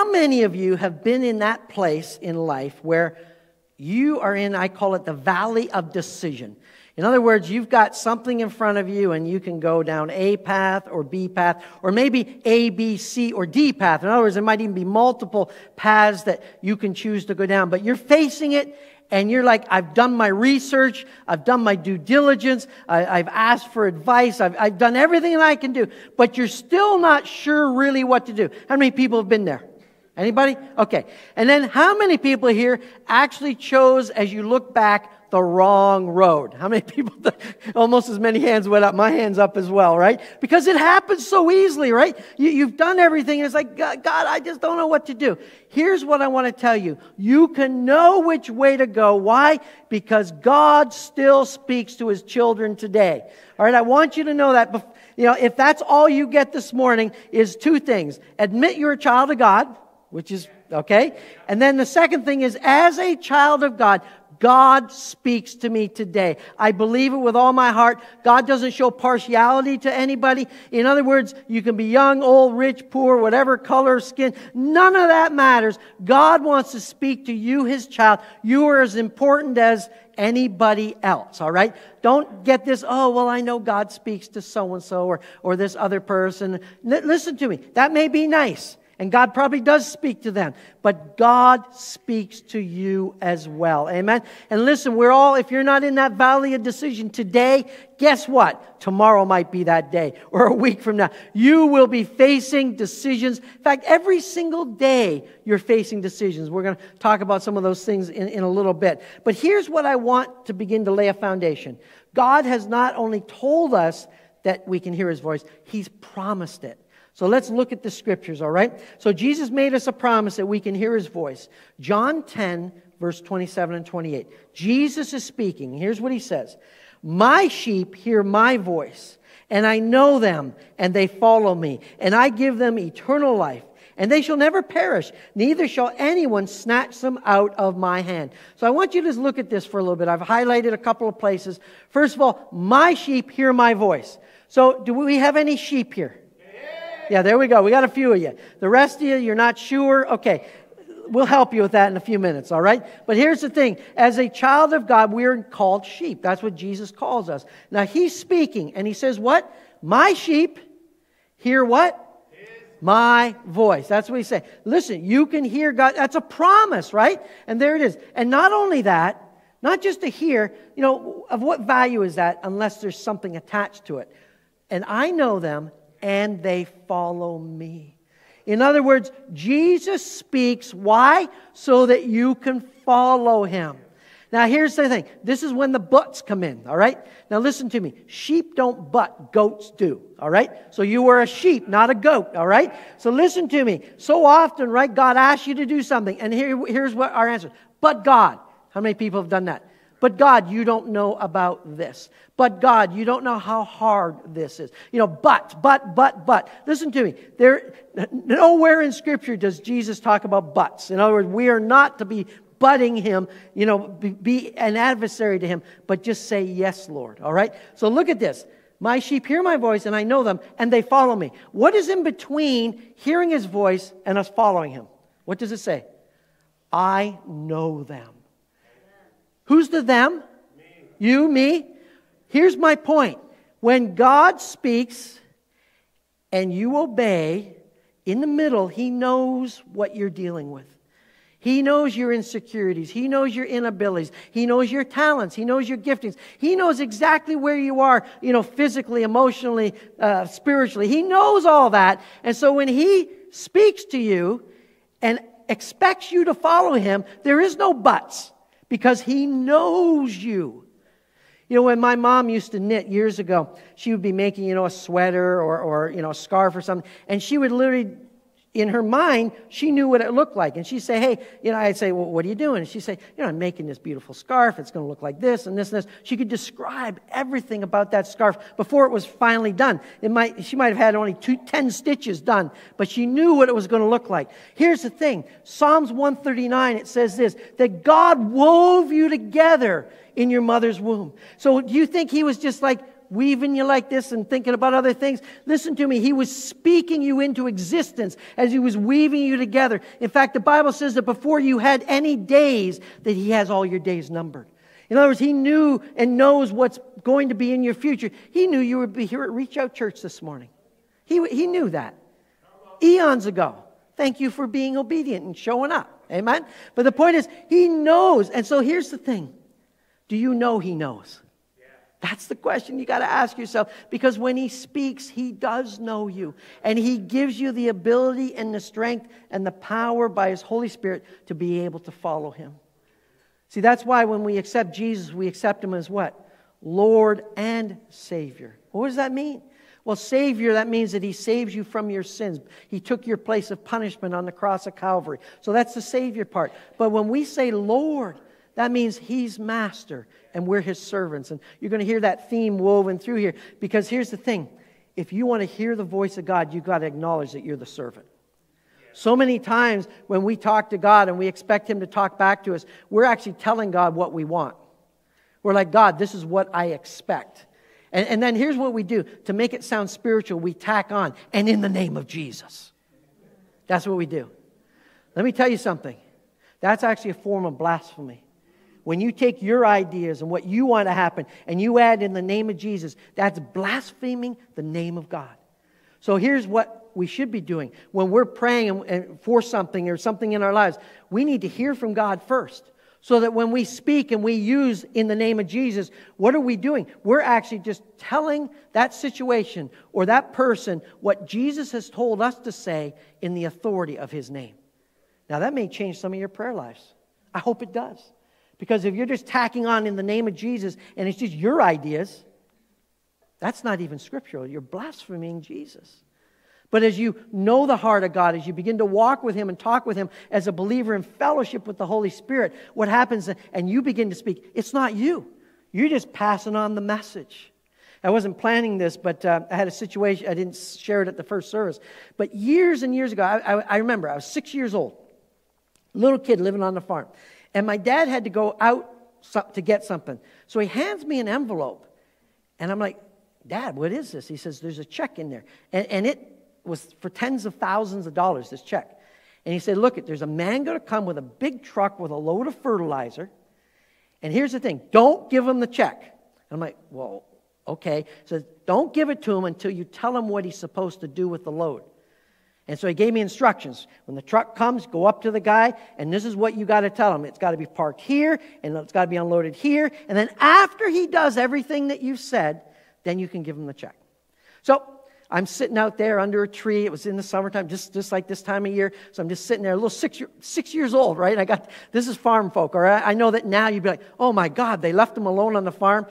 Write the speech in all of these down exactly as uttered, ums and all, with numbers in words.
how many of you have been in that place in life where you are in, I call it the valley of decision? In other words, you've got something in front of you and you can go down A path or B path, or maybe A, B, C, or D path. In other words, there might even be multiple paths that you can choose to go down. But you're facing it and you're like, I've done my research, I've done my due diligence, I, I've asked for advice, I've, I've done everything that I can do, but you're still not sure really what to do. How many people have been there? Anybody? Okay. And then how many people here actually chose, as you look back, the wrong road? How many people? Almost as many hands went up. My hand's up as well, right? Because it happens so easily, right? You, you've done everything, and it's like, God, God, I just don't know what to do. Here's what I want to tell you. You can know which way to go. Why? Because God still speaks to His children today. All right, I want you to know that. You know, if that's all you get this morning, is two things. Admit you're a child of God, which is, okay? And then the second thing is, as a child of God, God speaks to me today. I believe it with all my heart. God doesn't show partiality to anybody. In other words, you can be young, old, rich, poor, whatever color, skin. None of that matters. God wants to speak to you, His child. You are as important as anybody else, all right? Don't get this, oh, well, I know God speaks to so-and-so or, or this other person. L- listen to me. That may be nice. And God probably does speak to them. But God speaks to you as well. Amen? And listen, we're all, if you're not in that valley of decision today, guess what? Tomorrow might be that day. Or a week from now. You will be facing decisions. In fact, every single day you're facing decisions. We're going to talk about some of those things in, in a little bit. But here's what I want to begin to lay a foundation. God has not only told us that we can hear His voice, He's promised it. So let's look at the scriptures, all right? So Jesus made us a promise that we can hear His voice. John ten, verse twenty-seven and twenty-eight. Jesus is speaking. Here's what He says. My sheep hear my voice, and I know them, and they follow me. And I give them eternal life, and they shall never perish. Neither shall anyone snatch them out of my hand. So I want you to just look at this for a little bit. I've highlighted a couple of places. First of all, my sheep hear my voice. So do we have any sheep here? Yeah, there we go. We got a few of you. The rest of you, you're not sure. Okay, we'll help you with that in a few minutes, all right? But here's the thing. As a child of God, we're called sheep. That's what Jesus calls us. Now, He's speaking, and He says what? My sheep hear what? My voice. That's what He's saying. Listen, you can hear God. That's a promise, right? And there it is. And not only that, not just to hear, you know, of what value is that unless there's something attached to it? And I know them, and they follow me. In other words, Jesus speaks. Why? So that you can follow Him. Now, here's the thing. This is when the buts come in, all right? Now, listen to me. Sheep don't butt. Goats do, all right? So you were a sheep, not a goat, all right? So listen to me. So often, right, God asks you to do something. And here, here's what our answer is. But God. How many people have done that? But God, you don't know about this. But God, you don't know how hard this is. You know, but, but, but, but. Listen to me. There, nowhere in Scripture does Jesus talk about buts. In other words, we are not to be butting Him, you know, be, be an adversary to Him, but just say, yes, Lord. All right? So look at this. My sheep hear my voice, and I know them, and they follow me. What is in between hearing His voice and us following Him? What does it say? I know them. Who's the them? Me. You, me? Here's my point. When God speaks and you obey, in the middle, He knows what you're dealing with. He knows your insecurities. He knows your inabilities. He knows your talents. He knows your giftings. He knows exactly where you are, you know, physically, emotionally, uh, spiritually. He knows all that. And so when He speaks to you and expects you to follow Him, there is no buts. Because He knows you. You know, when my mom used to knit years ago, she would be making, you know, a sweater or, or you know, a scarf or something. And she would literally, in her mind, she knew what it looked like. And she'd say, hey, you know, I'd say, well, what are you doing? And she'd say, you know, I'm making this beautiful scarf. It's going to look like this and this and this. She could describe everything about that scarf before it was finally done. It might, she might have had only two, ten stitches done, but she knew what it was going to look like. Here's the thing. Psalms one thirty-nine, it says this, that God wove you together in your mother's womb. So do you think He was just like weaving you like this and thinking about other things. Listen to me. He was speaking you into existence as he was weaving you together. In fact, the Bible says that before you had any days, that he has all your days numbered. In other words, he knew and knows what's going to be in your future. He knew you would be here at Reach Out Church this morning. He, he knew that. Eons ago. Thank you for being obedient and showing up. Amen? But the point is, he knows. And so here's the thing. Do you know he knows? That's the question you got to ask yourself. Because when he speaks, he does know you. And he gives you the ability and the strength and the power by his Holy Spirit to be able to follow him. See, that's why when we accept Jesus, we accept him as what? Lord and Savior. What does that mean? Well, Savior, that means that he saves you from your sins. He took your place of punishment on the cross of Calvary. So that's the Savior part. But when we say Lord, that means he's master and we're his servants. And you're going to hear that theme woven through here. Because here's the thing. If you want to hear the voice of God, you've got to acknowledge that you're the servant. So many times when we talk to God and we expect him to talk back to us, we're actually telling God what we want. We're like, God, this is what I expect. And, and then here's what we do. To make it sound spiritual, we tack on, and in the name of Jesus. That's what we do. Let me tell you something. That's actually a form of blasphemy. When you take your ideas and what you want to happen and you add in the name of Jesus, that's blaspheming the name of God. So here's what we should be doing. When we're praying for something or something in our lives, we need to hear from God first. So that when we speak and we use in the name of Jesus, what are we doing? We're actually just telling that situation or that person what Jesus has told us to say in the authority of his name. Now that may change some of your prayer lives. I hope it does. Because if you're just tacking on in the name of Jesus and it's just your ideas, that's not even scriptural. You're blaspheming Jesus. But as you know the heart of God, as you begin to walk with him and talk with him as a believer in fellowship with the Holy Spirit, what happens, and you begin to speak, it's not you. You're just passing on the message. I wasn't planning this, but uh, I had a situation, I didn't share it at the first service. But years and years ago, I, I, I remember, I was six years old, little kid living on the farm. And my dad had to go out to get something. So he hands me an envelope. And I'm like, Dad, what is this? He says, there's a check in there. And, and it was for tens of thousands of dollars, this check. And he said, look, there's a man going to come with a big truck with a load of fertilizer. And here's the thing, don't give him the check. And I'm like, well, okay. He says, don't give it to him until you tell him what he's supposed to do with the load. And so he gave me instructions. When the truck comes, go up to the guy, and this is what you got to tell him. It's got to be parked here, and it's got to be unloaded here. And then after he does everything that you've said, then you can give him the check. So I'm sitting out there under a tree. It was in the summertime, just, just like this time of year. So I'm just sitting there, a little six, year, six years old, right? I got, this is farm folk, all right? I know that now you'd be like, oh my God, they left him alone on the farm.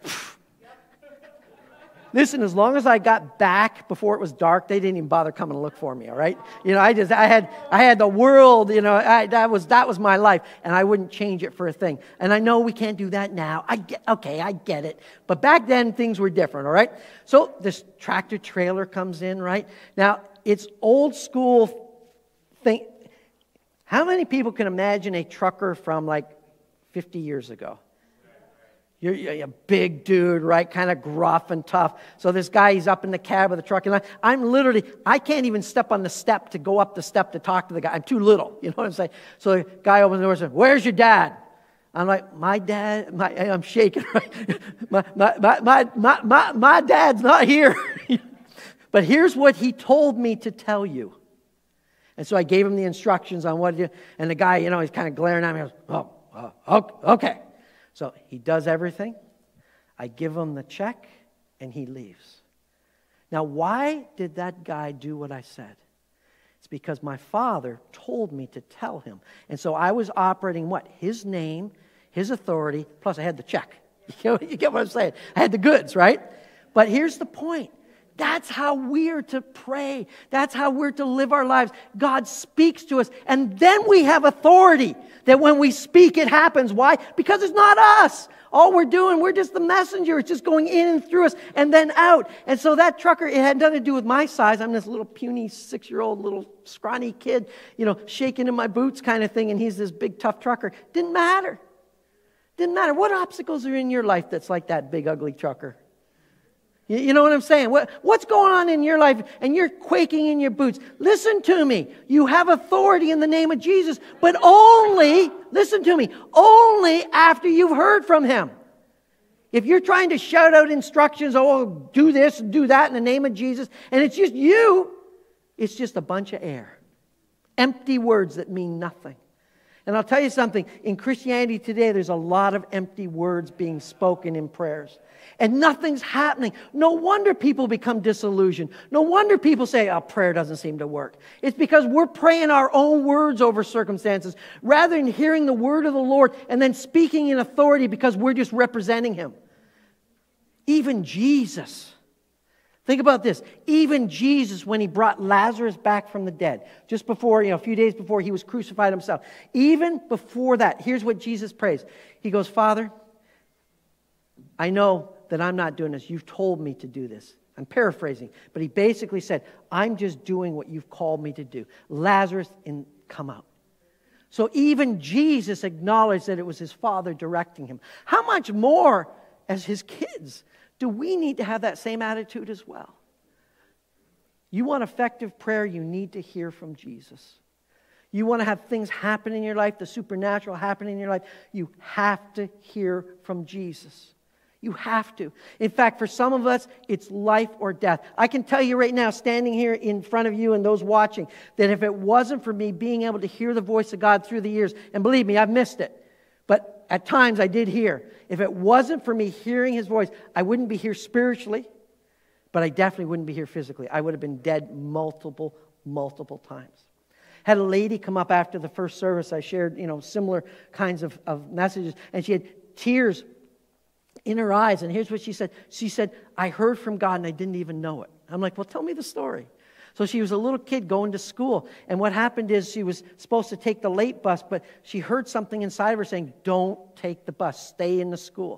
Listen, as long as I got back before it was dark, they didn't even bother coming to look for me, all right? You know, I just, I had, I had the world, you know, I, that was, that was my life, and I wouldn't change it for a thing. And I know we can't do that now. I get, okay, I get it. But back then, things were different, all right? So this tractor trailer comes in, right? Now, it's old school thing. How many people can imagine a trucker from like fifty years ago? You're, you're a big dude, right? Kind of gruff and tough. So this guy, he's up in the cab of the truck. And I, I'm literally, I can't even step on the step to go up the step to talk to the guy. I'm too little. You know what I'm saying? So the guy opens the door and says, where's your dad? I'm like, my dad, my, I'm shaking, right? My, my, my, my, my, my, my dad's not here. But here's what he told me to tell you. And so I gave him the instructions on what to do. And the guy, you know, he's kind of glaring at me. He goes, oh, oh, okay. So he does everything. I give him the check, and he leaves. Now, why did that guy do what I said? It's because my father told me to tell him. And so I was operating what? His name, his authority, plus I had the check. You get what I'm saying? I had the goods, right? But here's the point. That's how we're to pray. That's how we're to live our lives. God speaks to us, and then we have authority that when we speak, it happens. Why? Because it's not us. All we're doing, we're just the messenger. It's just going in and through us and then out. And so that trucker, it had nothing to do with my size. I'm this little puny six-year-old little scrawny kid, you know, shaking in my boots kind of thing, and he's this big, tough trucker. Didn't matter. Didn't matter. What obstacles are in your life that's like that big, ugly trucker? You, you know what I'm saying? What, what's going on in your life and you're quaking in your boots? Listen to me. You have authority in the name of Jesus, but only, listen to me, only after you've heard from him. If you're trying to shout out instructions, oh, do this and do that in the name of Jesus, and it's just you, it's just a bunch of air. Empty words that mean nothing. And I'll tell you something, in Christianity today, there's a lot of empty words being spoken in prayers. And nothing's happening. No wonder people become disillusioned. No wonder people say, oh, prayer doesn't seem to work. It's because we're praying our own words over circumstances rather than hearing the word of the Lord and then speaking in authority because we're just representing him. Even Jesus, think about this. Even Jesus, when he brought Lazarus back from the dead, just before, you know, a few days before he was crucified himself, even before that, here's what Jesus prays. He goes, Father, I know that I'm not doing this. You've told me to do this. I'm paraphrasing, but he basically said, I'm just doing what you've called me to do. Lazarus, in, come out. So even Jesus acknowledged that it was his Father directing him. How much more as his kids do we need to have that same attitude as well? You want effective prayer, you need to hear from Jesus. You want to have things happen in your life, the supernatural happen in your life, you have to hear from Jesus. You have to. In fact, for some of us, it's life or death. I can tell you right now, standing here in front of you and those watching, that if it wasn't for me being able to hear the voice of God through the years, and believe me, I've missed it, but at times I did hear. If it wasn't for me hearing his voice, I wouldn't be here spiritually, but I definitely wouldn't be here physically. I would have been dead multiple, multiple times. Had a lady come up after the first service. I shared, you know, similar kinds of, of messages, and she had tears in her eyes, and here's what she said. She said, I heard from God and I didn't even know it. I'm like, well, tell me the story. So she was a little kid going to school, and what happened is she was supposed to take the late bus, but she heard something inside of her saying, don't take the bus, stay in the school.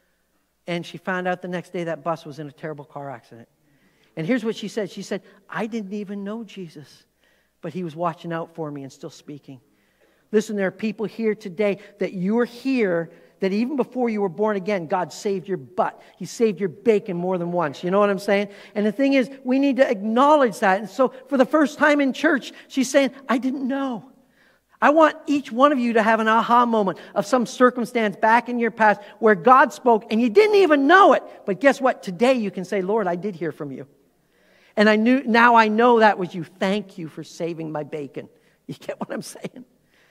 And she found out the next day that bus was in a terrible car accident. And here's what she said. She said, I didn't even know Jesus, but he was watching out for me and still speaking. Listen, there are people here today that you're here that even before you were born again, God saved your butt. He saved your bacon more than once. You know what I'm saying? And the thing is, we need to acknowledge that. And so for the first time in church, she's saying, I didn't know. I want each one of you to have an aha moment of some circumstance back in your past where God spoke and you didn't even know it. But guess what? Today you can say, Lord, I did hear from you. And I knew, now I know that was you. Thank you for saving my bacon. You get what I'm saying?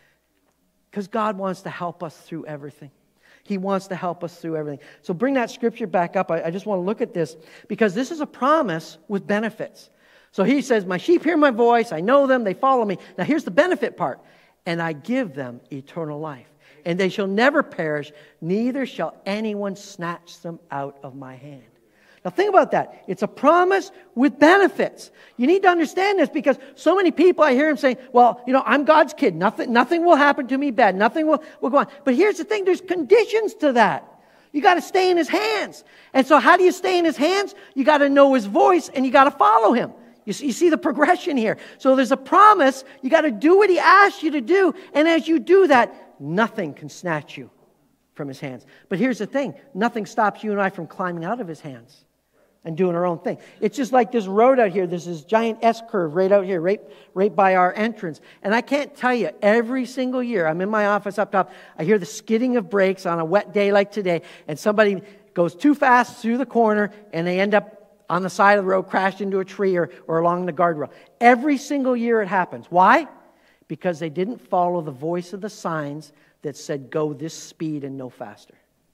Because God wants to help us through everything. He wants to help us through everything. So bring that scripture back up. I, I just want to look at this because this is a promise with benefits. So he says, my sheep hear my voice. I know them. They follow me. Now here's the benefit part. And I give them eternal life. And they shall never perish. Neither shall anyone snatch them out of my hand. Now think about that. It's a promise with benefits. You need to understand this because so many people, I hear them saying, well, you know, I'm God's kid. Nothing, nothing will happen to me bad. Nothing will, will go on. But here's the thing. There's conditions to that. You got to stay in his hands. And so how do you stay in his hands? You got to know his voice and you got to follow him. You see, you see the progression here. So there's a promise. You got to do what he asks you to do. And as you do that, nothing can snatch you from his hands. But here's the thing. Nothing stops you and I from climbing out of his hands and doing our own thing. It's just like this road out here. There's this giant S-curve right out here, right, right by our entrance. And I can't tell you, every single year, I'm in my office up top, I hear the skidding of brakes on a wet day like today, and somebody goes too fast through the corner, and they end up on the side of the road, crashed into a tree or, or along the guardrail. Every single year it happens. Why? Because they didn't follow the voice of the signs that said, go this speed and no faster.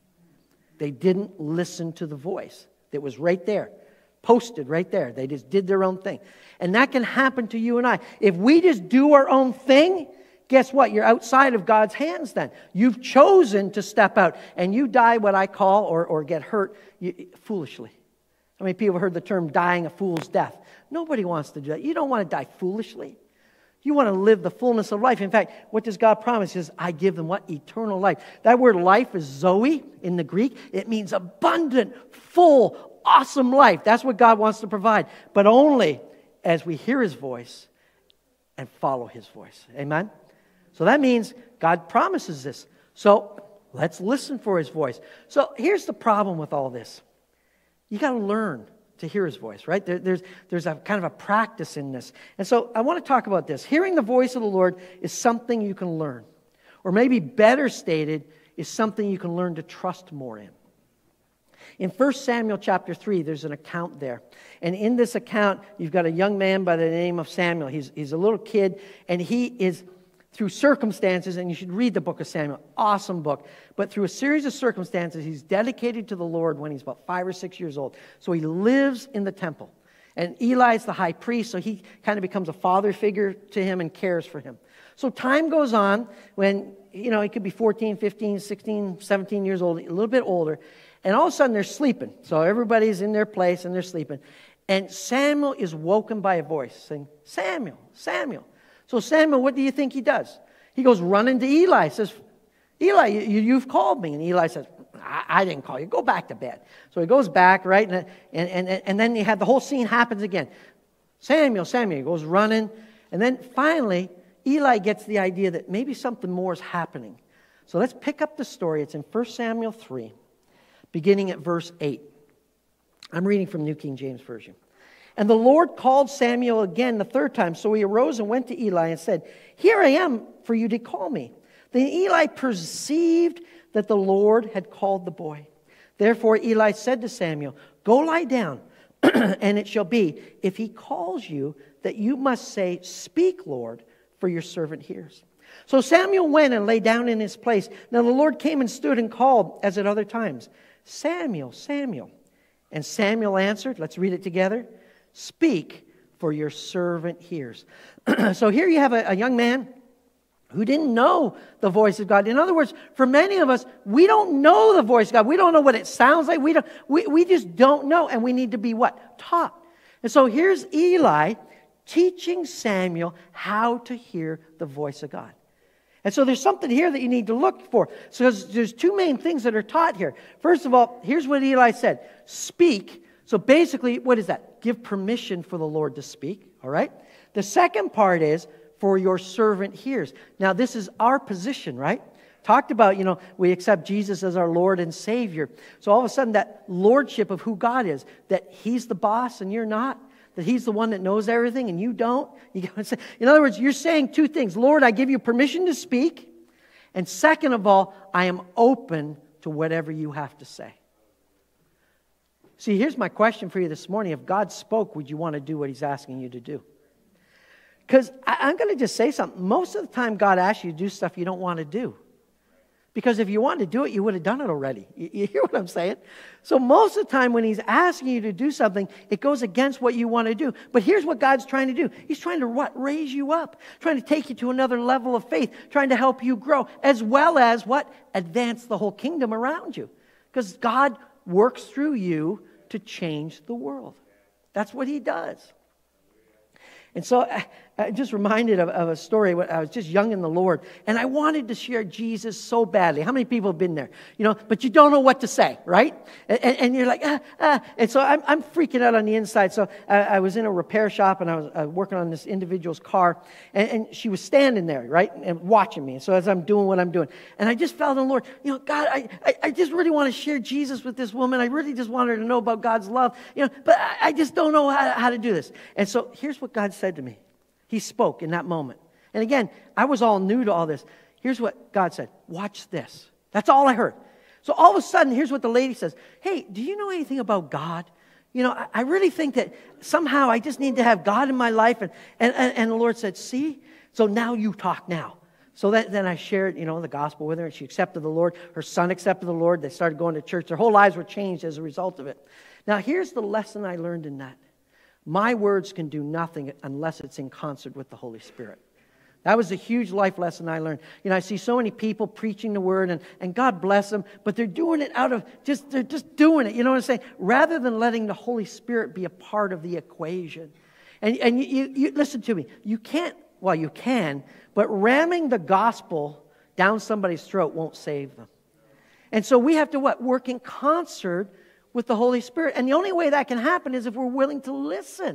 They didn't listen to the voice. It was right there, posted right there. They just did their own thing. And that can happen to you and I. If we just do our own thing, guess what? You're outside of God's hands then. You've chosen to step out, and you die what I call, or, or get hurt, you, foolishly. How many people have heard the term dying a fool's death? Nobody wants to do that. You don't want to die foolishly. You want to live the fullness of life. In fact, what does God promise? He says, I give them what? Eternal life. That word life is Zoe in the Greek. It means abundant, full, awesome life. That's what God wants to provide. But only as we hear his voice and follow his voice. Amen? So that means God promises this. So let's listen for his voice. So here's the problem with all this. You got to learn to hear his voice, right? There, there's, there's a kind of a practice in this. And so I want to talk about this. Hearing the voice of the Lord is something you can learn. Or maybe better stated, is something you can learn to trust more in. In First Samuel chapter three, there's an account there. And in this account, you've got a young man by the name of Samuel. He's, he's a little kid, and he is, through circumstances, and you should read the book of Samuel, awesome book, but through a series of circumstances, he's dedicated to the Lord when he's about five or six years old. So he lives in the temple. And Eli's the high priest, so he kind of becomes a father figure to him and cares for him. So time goes on when, you know, he could be fourteen, fifteen, sixteen, seventeen years old, a little bit older. And all of a sudden they're sleeping. So everybody's in their place and they're sleeping. And Samuel is woken by a voice saying, Samuel, Samuel. So Samuel, what do you think he does? He goes running to Eli, says, Eli, you, you've called me. And Eli says, I, I didn't call you. Go back to bed. So he goes back, right? And, and, and, and then you have the whole scene happens again. Samuel, Samuel, he goes running. And then finally, Eli gets the idea that maybe something more is happening. So let's pick up the story. It's in First Samuel three. Beginning at verse eight. I'm reading from New King James Version. And the Lord called Samuel again the third time. So he arose and went to Eli and said, Here I am for you to call me. Then Eli perceived that the Lord had called the boy. Therefore Eli said to Samuel, Go lie down, and it shall be, if he calls you, that you must say, Speak, Lord, for your servant hears. So Samuel went and lay down in his place. Now the Lord came and stood and called, as at other times, Samuel, Samuel. And Samuel answered, let's read it together, Speak, for your servant hears. So here you have a, a young man who didn't know the voice of God. In other words, for many of us, we don't know the voice of God. We don't know what it sounds like. We don't. We, we just don't know, and we need to be what? Taught. And so here's Eli teaching Samuel how to hear the voice of God. And so there's something here that you need to look for. So there's, there's two main things that are taught here. First of all, here's what Eli said. Speak. So basically, what is that? Give permission for the Lord to speak. All right? The second part is, for your servant hears. Now, this is our position, right? Talked about, you know, we accept Jesus as our Lord and Savior. So all of a sudden, that lordship of who God is, that He's the boss and you're not, that He's the one that knows everything and you don't. You gotta say, in other words, you're saying two things. Lord, I give you permission to speak. And second of all, I am open to whatever you have to say. See, here's my question for you this morning. If God spoke, would you want to do what He's asking you to do? Because I'm going to just say something. Most of the time, God asks you to do stuff you don't want to do. Because if you wanted to do it, you would have done it already. You, you hear what I'm saying? So most of the time when He's asking you to do something, it goes against what you want to do. But here's what God's trying to do. He's trying to what? Raise you up. Trying to take you to another level of faith. Trying to help you grow. As well as what? Advance the whole kingdom around you. Because God works through you to change the world. That's what He does. And so I, I'm just reminded of, of a story when I was just young in the Lord, and I wanted to share Jesus so badly. How many people have been there? You know, but you don't know what to say, right? And, and you're like, ah, ah. And so I'm, I'm freaking out on the inside. So I, I was in a repair shop, and I was uh, working on this individual's car, and, and she was standing there, right, and watching me. So as I'm doing what I'm doing, and I just felt in the Lord, you know, God, I, I, I just really want to share Jesus with this woman. I really just want her to know about God's love, you know, but I, I just don't know how, how to do this. And so here's what God said to me. He spoke in that moment. And again, I was all new to all this. Here's what God said. Watch this. That's all I heard. So all of a sudden, here's what the lady says. Hey, do you know anything about God? You know, I, I really think that somehow I just need to have God in my life. And, and, and the Lord said, see? So now you talk now. So that, then I shared, you know, the gospel with her, and she accepted the Lord. Her son accepted the Lord. They started going to church. Their whole lives were changed as a result of it. Now, here's the lesson I learned in that. My words can do nothing unless it's in concert with the Holy Spirit. That was a huge life lesson I learned. You know, I see so many people preaching the word, and, and God bless them, but they're doing it out of just, they're just doing it. You know what I'm saying? Rather than letting the Holy Spirit be a part of the equation. And, and you, you, you listen to me. You can't, well, you can, but ramming the gospel down somebody's throat won't save them. And so we have to what? Work in concert with the Holy Spirit. And the only way that can happen is if we're willing to listen.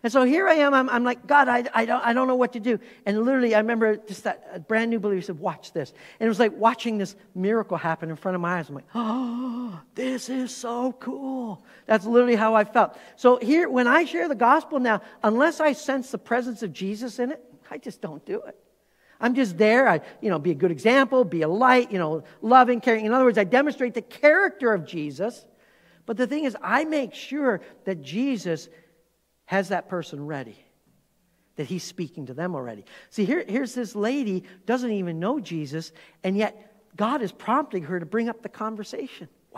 And so here I am, I'm, I'm like, God, I, I, don't, I don't know what to do. And literally, I remember just that brand new believer said, watch this. And it was like watching this miracle happen in front of my eyes. I'm like, oh, this is so cool. That's literally how I felt. So here, when I share the gospel now, unless I sense the presence of Jesus in it, I just don't do it. I'm just there. I, you know, be a good example, be a light, you know, loving, caring. In other words, I demonstrate the character of Jesus. But the thing is, I make sure that Jesus has that person ready, that he's speaking to them already. See, here, here's this lady, doesn't even know Jesus, and yet God is prompting her to bring up the conversation. Wow.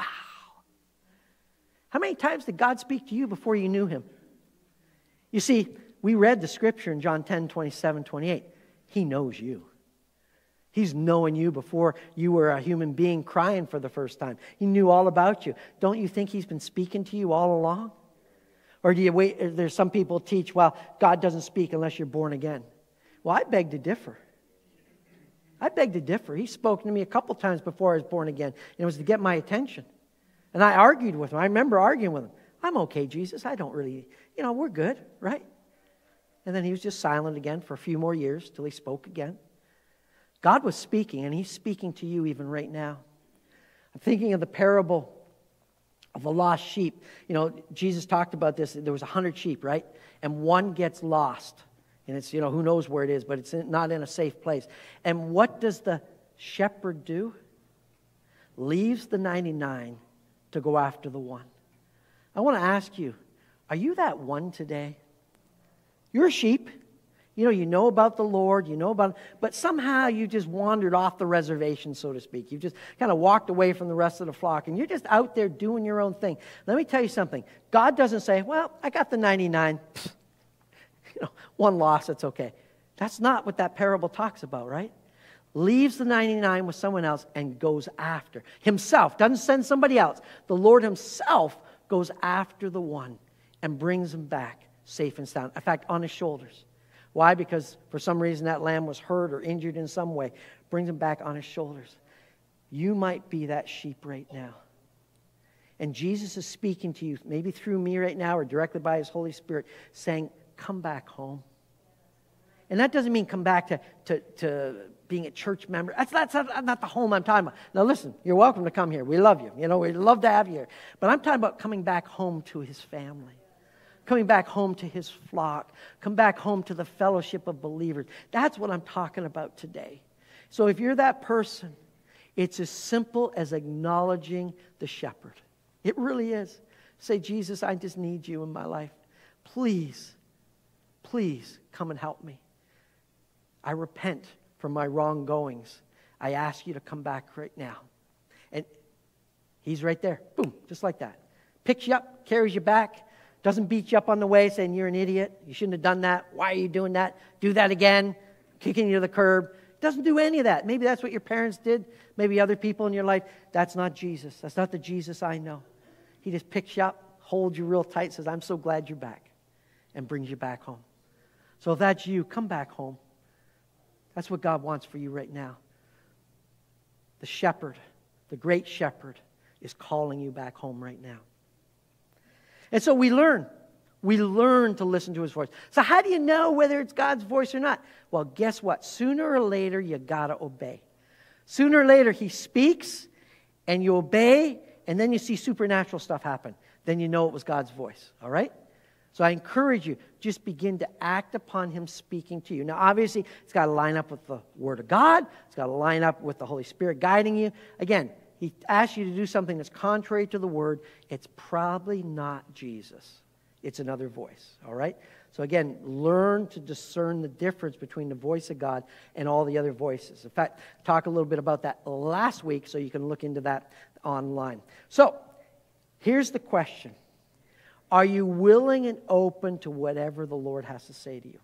How many times did God speak to you before you knew him? You see, we read the scripture in John ten, twenty-seven, twenty-eight. He knows you. He's knowing you before you were a human being crying for the first time. He knew all about you. Don't you think he's been speaking to you all along? Or do you wait? There's some people teach, well, God doesn't speak unless you're born again. Well, I beg to differ. I beg to differ. He spoke to me a couple times before I was born again. And it was to get my attention. And I argued with him. I remember arguing with him. I'm okay, Jesus. I don't really, you know, we're good, right? And then he was just silent again for a few more years till he spoke again. God was speaking, and he's speaking to you even right now. I'm thinking of the parable of the lost sheep. You know, Jesus talked about this. There was a hundred sheep, right? And one gets lost. And it's, you know, who knows where it is, but it's in, not in a safe place. And what does the shepherd do? Leaves the ninety-nine to go after the one. I want to ask you, are you that one today? You're a sheep. You know, you know about the Lord, you know about, but somehow you just wandered off the reservation, so to speak. You just kind of walked away from the rest of the flock, and you're just out there doing your own thing. Let me tell you something. God doesn't say, well, I got the ninety-nine. You know, one loss, it's okay. That's not what that parable talks about, right? Leaves the ninety-nine with someone else and goes after. Himself, doesn't send somebody else. The Lord himself goes after the one and brings him back safe and sound. In fact, on his shoulders. Why? Because for some reason that lamb was hurt or injured in some way. Brings him back on his shoulders. You might be that sheep right now. And Jesus is speaking to you, maybe through me right now or directly by his Holy Spirit, saying, come back home. And that doesn't mean come back to, to, to being a church member. That's, that's not, not the home I'm talking about. Now listen, you're welcome to come here. We love you. You know, we'd love to have you here. But I'm talking about coming back home to his family. Coming back home to his flock. Come back home to the fellowship of believers. That's what I'm talking about today. So if you're that person, it's as simple as acknowledging the shepherd. It really is. Say, Jesus, I just need you in my life. Please, please come and help me. I repent for my wronggoings. I ask you to come back right now. And he's right there. Boom, just like that. Picks you up, carries you back. Doesn't beat you up on the way saying you're an idiot. You shouldn't have done that. Why are you doing that? Do that again. Kicking you to the curb. Doesn't do any of that. Maybe that's what your parents did. Maybe other people in your life. That's not Jesus. That's not the Jesus I know. He just picks you up, holds you real tight, says, I'm so glad you're back, and brings you back home. So if that's you, come back home. That's what God wants for you right now. The shepherd, the great shepherd, is calling you back home right now. And so we learn. We learn to listen to his voice. So how do you know whether it's God's voice or not? Well, guess what? Sooner or later, you got to obey. Sooner or later, he speaks, and you obey, and then you see supernatural stuff happen. Then you know it was God's voice, all right? So I encourage you, just begin to act upon him speaking to you. Now, obviously, it's got to line up with the Word of God. It's got to line up with the Holy Spirit guiding you. Again, he asks you to do something that's contrary to the Word. It's probably not Jesus. It's another voice, all right? So again, learn to discern the difference between the voice of God and all the other voices. In fact, talk a little bit about that last week, so you can look into that online. So, here's the question. Are you willing and open to whatever the Lord has to say to you?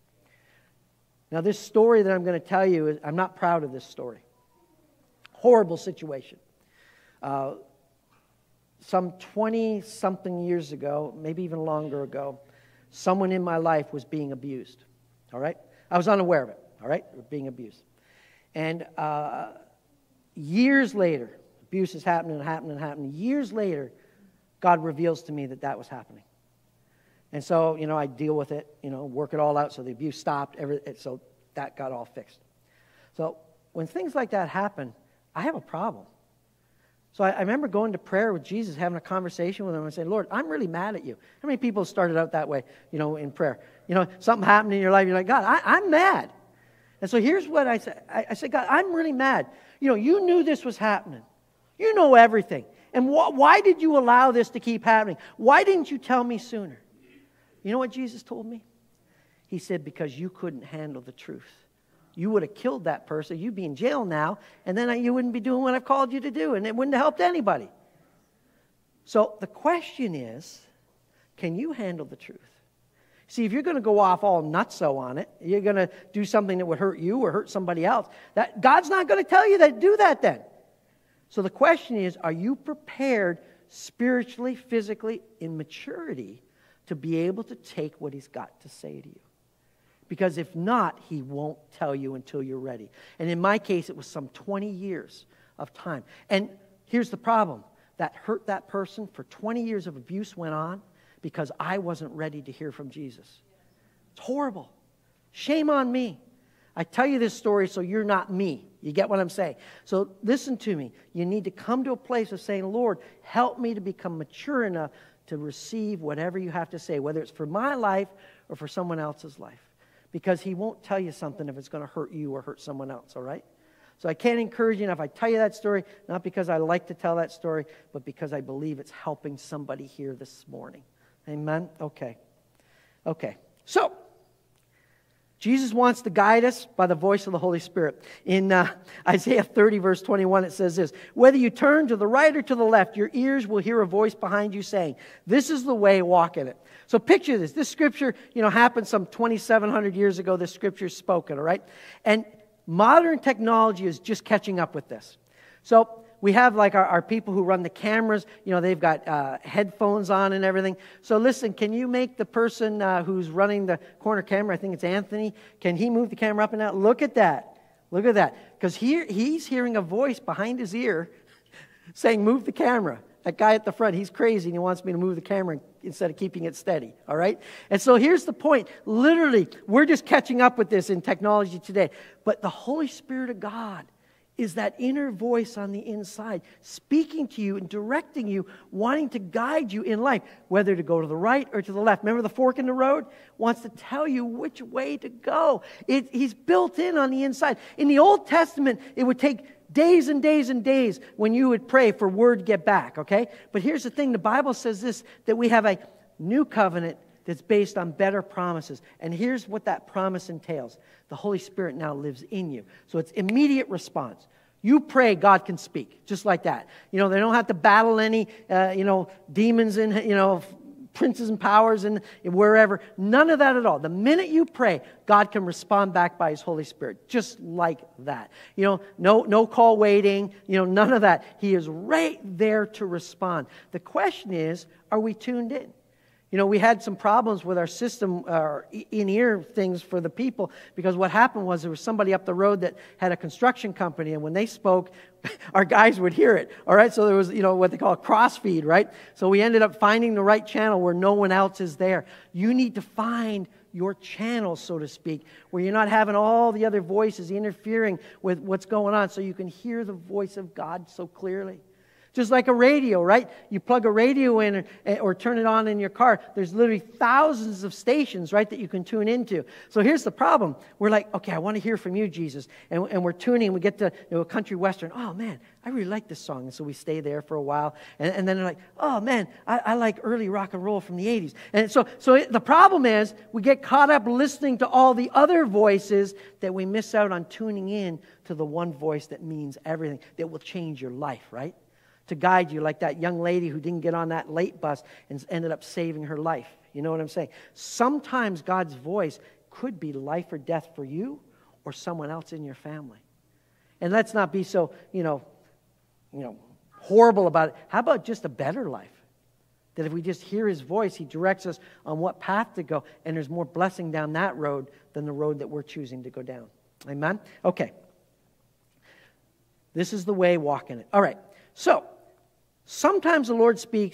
Now, this story that I'm going to tell you, is, I'm not proud of this story. Horrible situation. Uh, some twenty-something years ago, maybe even longer ago, someone in my life was being abused. All right? I was unaware of it. All right? Being abused. And uh, years later, abuse is happening and happening and happening. Years later, God reveals to me that that was happening. And so, you know, I deal with it, you know, work it all out so the abuse stopped, every, so that got all fixed. So when things like that happen, I have a problem. So I, I remember going to prayer with Jesus, having a conversation with him and saying, Lord, I'm really mad at you. How many people started out that way, you know, in prayer? You know, something happened in your life, you're like, God, I, I'm mad. And so here's what I said. I, I said, God, I'm really mad. You know, you knew this was happening. You know everything. And wh- why did you allow this to keep happening? Why didn't you tell me sooner? You know what Jesus told me? He said, because you couldn't handle the truth. You would have killed that person. You'd be in jail now, and then you wouldn't be doing what I've called you to do, and it wouldn't have helped anybody. So the question is, can you handle the truth? See, if you're going to go off all nutso on it, you're going to do something that would hurt you or hurt somebody else, that God's not going to tell you that do that then. So the question is, are you prepared spiritually, physically, in maturity to be able to take what He's got to say to you? Because if not, He won't tell you until you're ready. And in my case, it was some twenty years of time. And here's the problem. That hurt that person for twenty years of abuse went on because I wasn't ready to hear from Jesus. It's horrible. Shame on me. I tell you this story so you're not me. You get what I'm saying? So listen to me. You need to come to a place of saying, Lord, help me to become mature enough to receive whatever you have to say, whether it's for my life or for someone else's life. Because He won't tell you something if it's going to hurt you or hurt someone else, all right? So I can't encourage you enough. I tell you that story, not because I like to tell that story, but because I believe it's helping somebody here this morning. Amen? Okay. Okay. So, Jesus wants to guide us by the voice of the Holy Spirit. In uh, Isaiah thirty, verse twenty-one, it says this, whether you turn to the right or to the left, your ears will hear a voice behind you saying, this is the way, walk in it. So picture this. This scripture, you know, happened some twenty-seven hundred years ago. This scripture is spoken, all right? And modern technology is just catching up with this. So we have like our, our people who run the cameras, you know, they've got uh, headphones on and everything. So listen, can you make the person uh, who's running the corner camera, I think it's Anthony, can he move the camera up and down? Look at that. Look at that. Because he, he's hearing a voice behind his ear saying, move the camera. That guy at the front, he's crazy and he wants me to move the camera instead of keeping it steady, all right? And so here's the point. Literally, we're just catching up with this in technology today. But the Holy Spirit of God is that inner voice on the inside, speaking to you and directing you, wanting to guide you in life, whether to go to the right or to the left. Remember the fork in the road? Wants to tell you which way to go. It, he's built in on the inside. In the Old Testament, it would take days and days and days when you would pray for word to get back, okay? But here's the thing. The Bible says this, that we have a new covenant that's based on better promises. And here's what that promise entails. The Holy Spirit now lives in you. So it's immediate response. You pray, God can speak, just like that. You know, they don't have to battle any, uh, you know, demons and, you know, princes and powers and wherever. None of that at all. The minute you pray, God can respond back by His Holy Spirit, just like that. You know, no, no call waiting, you know, none of that. He is right there to respond. The question is, are we tuned in? You know, we had some problems with our system, our in-ear things for the people, because what happened was there was somebody up the road that had a construction company, and when they spoke, our guys would hear it. All right, so there was, you know, what they call a crossfeed, right? So we ended up finding the right channel where no one else is there. You need to find your channel, so to speak, where you're not having all the other voices interfering with what's going on, so you can hear the voice of God so clearly. Just like a radio, right? You plug a radio in or, or turn it on in your car. There's literally thousands of stations, right, that you can tune into. So here's the problem. We're like, okay, I want to hear from you, Jesus. And, and we're tuning. We get to you know, a country western. Oh, man, I really like this song. And so we stay there for a while. And, and then they're like, oh, man, I, I like early rock and roll from the eighties. And so, so it, the problem is we get caught up listening to all the other voices that we miss out on tuning in to the one voice that means everything, that will change your life, right? To guide you, like that young lady who didn't get on that late bus and ended up saving her life. You know what I'm saying? Sometimes God's voice could be life or death for you or someone else in your family. And let's not be so, you know, you know, horrible about it. How about just a better life? That if we just hear His voice, He directs us on what path to go, and there's more blessing down that road than the road that we're choosing to go down. Amen? Okay. This is the way, walk in it. All right. So, sometimes the Lord speaks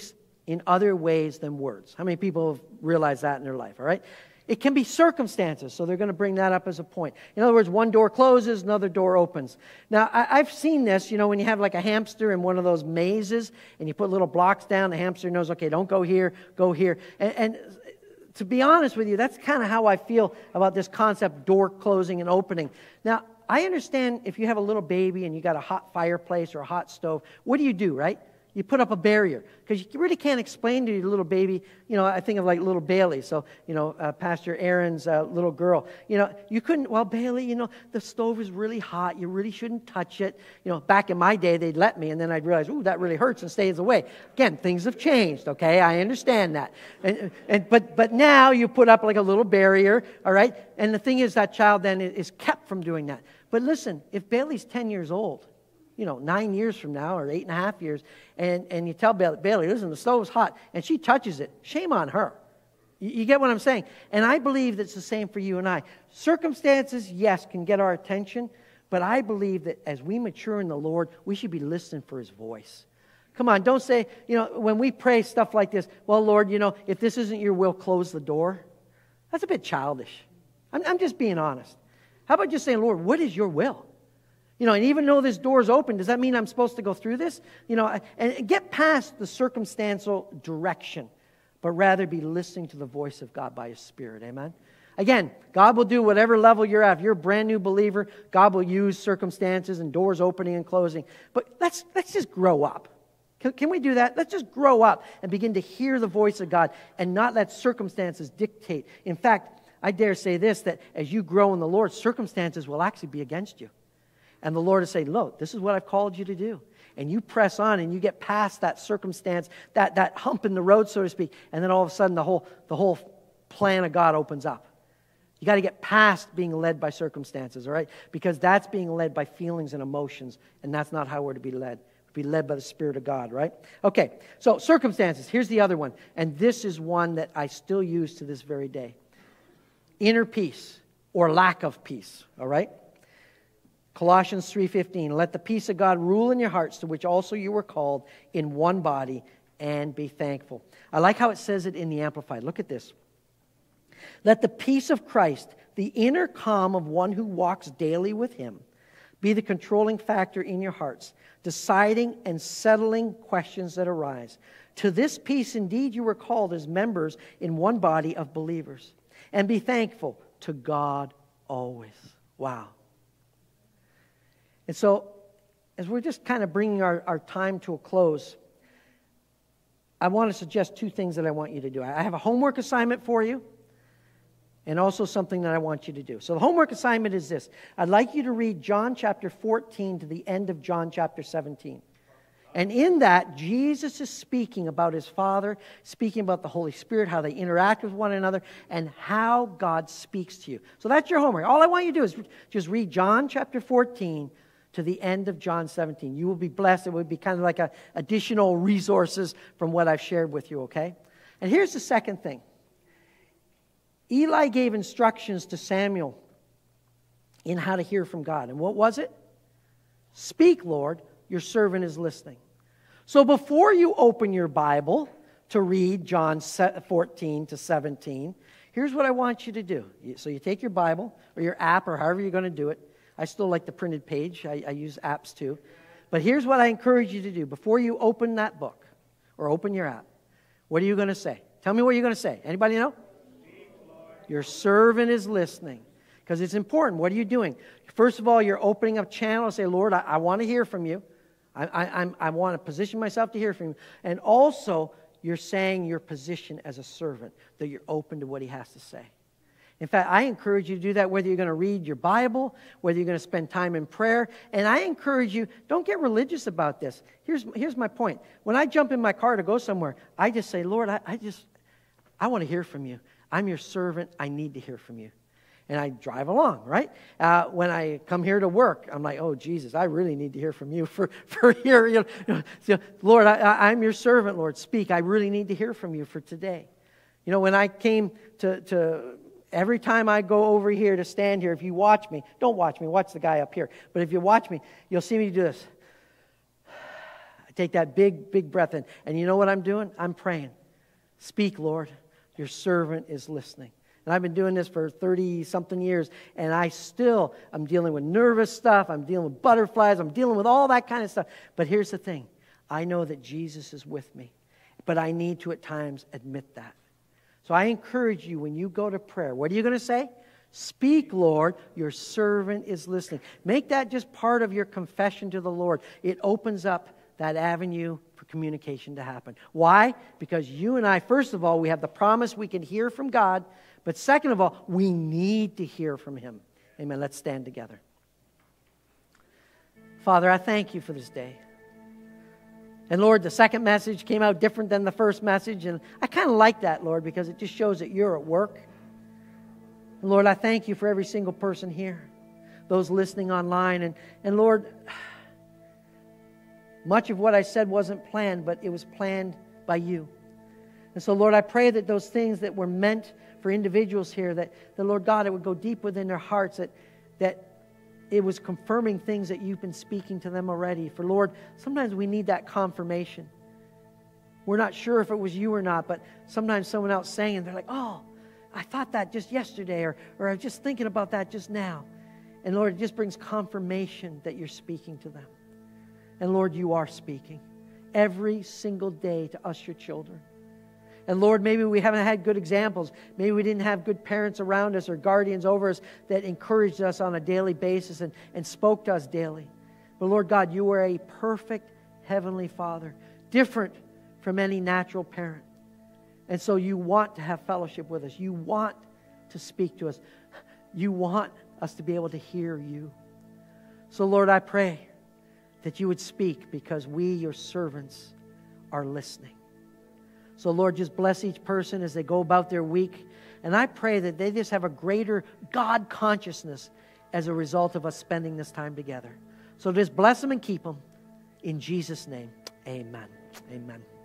in other ways than words. How many people have realized that in their life, all right? It can be circumstances, so they're going to bring that up as a point. In other words, one door closes, another door opens. Now, I, I've seen this, you know, when you have like a hamster in one of those mazes, and you put little blocks down, the hamster knows, okay, don't go here, go here. And, and to be honest with you, that's kind of how I feel about this concept, door closing and opening. Now, I understand if you have a little baby and you got a hot fireplace or a hot stove, what do you do, right? You put up a barrier because you really can't explain to your little baby. You know, I think of like little Bailey. So, you know, uh, Pastor Aaron's uh, little girl. You know, you couldn't, well, Bailey, you know, the stove is really hot. You really shouldn't touch it. You know, back in my day, they'd let me, and then I'd realize, ooh, that really hurts and stays away. Again, things have changed, okay? I understand that. And, and but but now you put up like a little barrier, all right? And the thing is, that child then is kept from doing that. But listen, if Bailey's ten years old, you know, nine years from now or eight and a half years, and, and you tell Bailey, Bailey, listen, the stove's hot, and she touches it, shame on her. You, you get what I'm saying? And I believe that's the same for you and I. Circumstances, yes, can get our attention, but I believe that as we mature in the Lord, we should be listening for His voice. Come on, don't say, you know, when we pray stuff like this, well, Lord, you know, if this isn't your will, close the door. That's a bit childish. I'm, I'm just being honest. How about just saying, Lord, what is your will? You know, and even though this door's open, does that mean I'm supposed to go through this? You know, and get past the circumstantial direction, but rather be listening to the voice of God by His Spirit. Amen? Again, God will do whatever level you're at. If you're a brand new believer, God will use circumstances and doors opening and closing. But let's let's just grow up. Can, can we do that? Let's just grow up and begin to hear the voice of God and not let circumstances dictate. In fact, I dare say this, that as you grow in the Lord, circumstances will actually be against you. And the Lord is saying, look, this is what I've called you to do. And you press on and you get past that circumstance, that, that hump in the road, so to speak. And then all of a sudden the whole, the whole plan of God opens up. You got to get past being led by circumstances, all right? Because that's being led by feelings and emotions. And that's not how we're to be led. We're to be led by the Spirit of God, right? Okay, so circumstances. Here's the other one. And this is one that I still use to this very day. Inner peace or lack of peace, all right? Colossians three fifteen, let the peace of God rule in your hearts, to which also you were called in one body, and be thankful. I like how it says it in the Amplified. Look at this. Let the peace of Christ, the inner calm of one who walks daily with Him, be the controlling factor in your hearts, deciding and settling questions that arise. To this peace indeed you were called as members in one body of believers. And be thankful to God always. Wow. And so, as we're just kind of bringing our, our time to a close, I want to suggest two things that I want you to do. I have a homework assignment for you, and also something that I want you to do. So the homework assignment is this. I'd like you to read John chapter fourteen to the end of John chapter seventeen. And in that, Jesus is speaking about His Father, speaking about the Holy Spirit, how they interact with one another, and how God speaks to you. So that's your homework. All I want you to do is just read John chapter fourteen to the end of John seventeen. You will be blessed. It would be kind of like a, additional resources from what I've shared with you, okay? And here's the second thing. Eli gave instructions to Samuel in how to hear from God. And what was it? Speak, Lord, your servant is listening. So before you open your Bible to read John fourteen to seventeen, here's what I want you to do. So you take your Bible or your app or however you're going to do it. I still like the printed page. I, I use apps too. But here's what I encourage you to do. Before you open that book or open your app, what are you going to say? Tell me what you're going to say. Anybody know? Your servant is listening. Because it's important. What are you doing? First of all, you're opening up channel and say, Lord, I, I want to hear from you. I, I, I'm, I want to position myself to hear from you. And also, you're saying your position as a servant, that you're open to what He has to say. In fact, I encourage you to do that whether you're going to read your Bible, whether you're going to spend time in prayer. And I encourage you, don't get religious about this. Here's, here's my point. When I jump in my car to go somewhere, I just say, Lord, I, I just, I want to hear from you. I'm your servant. I need to hear from you. And I drive along, right? Uh, when I come here to work, I'm like, oh, Jesus, I really need to hear from you for, for here. You know, so, Lord, I, I, I'm your servant, Lord. Speak. I really need to hear from you for today. You know, when I came to, to every time I go over here to stand here, if you watch me, don't watch me, watch the guy up here. But if you watch me, you'll see me do this. I Take that big, big breath in. And you know what I'm doing? I'm praying. Speak, Lord. Your servant is listening. And I've been doing this for thirty-something years, and I still, I'm dealing with nervous stuff. I'm dealing with butterflies. I'm dealing with all that kind of stuff. But here's the thing. I know that Jesus is with me, but I need to at times admit that. So I encourage you, when you go to prayer, what are you going to say? Speak, Lord, your servant is listening. Make that just part of your confession to the Lord. It opens up that avenue for communication to happen. Why? Because you and I, first of all, we have the promise we can hear from God, but second of all, we need to hear from Him. Amen. Let's stand together. Father, I thank you for this day. And Lord, the second message came out different than the first message, and I kind of like that, Lord, because it just shows that you're at work. And Lord, I thank you for every single person here, those listening online. And, and Lord, much of what I said wasn't planned, but it was planned by you. And so, Lord, I pray that those things that were meant for individuals here, that the Lord God, it would go deep within their hearts, that, that it was confirming things that you've been speaking to them already. For Lord, sometimes we need that confirmation. We're not sure if it was you or not, but sometimes someone else saying, they're like, oh, I thought that just yesterday, or, or I was just thinking about that just now. And Lord, it just brings confirmation that you're speaking to them. And Lord, you are speaking every single day to us, your children. And Lord, maybe we haven't had good examples. Maybe we didn't have good parents around us or guardians over us that encouraged us on a daily basis and, and spoke to us daily. But Lord God, you are a perfect heavenly Father, different from any natural parent. And so you want to have fellowship with us. You want to speak to us. You want us to be able to hear you. So Lord, I pray that you would speak, because we, your servants, are listening. So Lord, just bless each person as they go about their week. And I pray that they just have a greater God consciousness as a result of us spending this time together. So just bless them and keep them. In Jesus' name, amen. Amen.